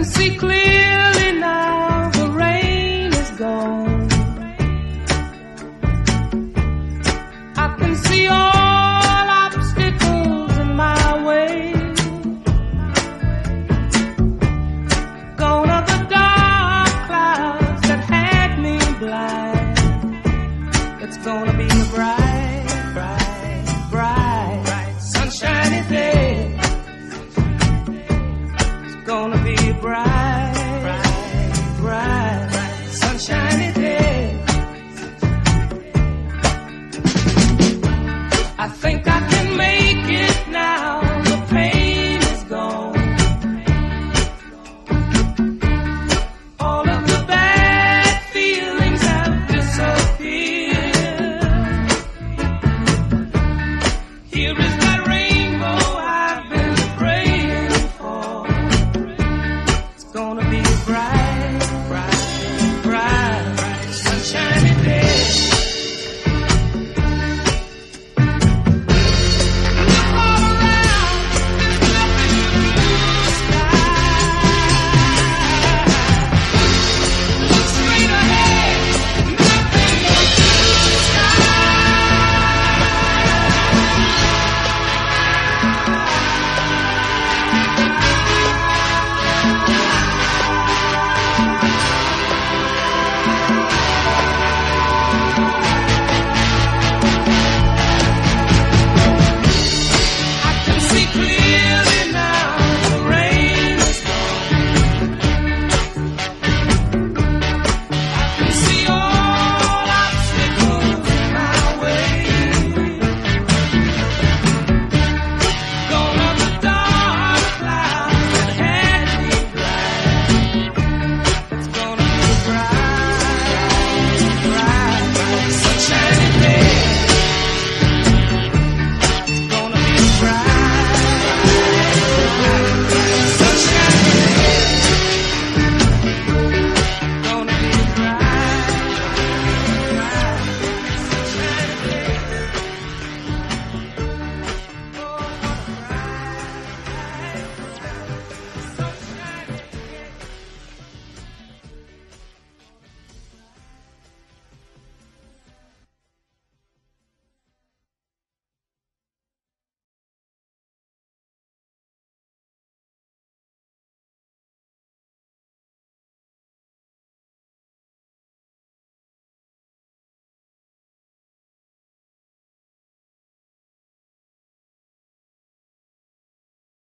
see clearly now, the rain is gone. I can see all obstacles in my way. Gone are the dark clouds that had me blind. It's gonna be a bright, bright, bright, bright, sunshiny day. It's gonna be a bright, bright, bright, bright, sunshiny day. I think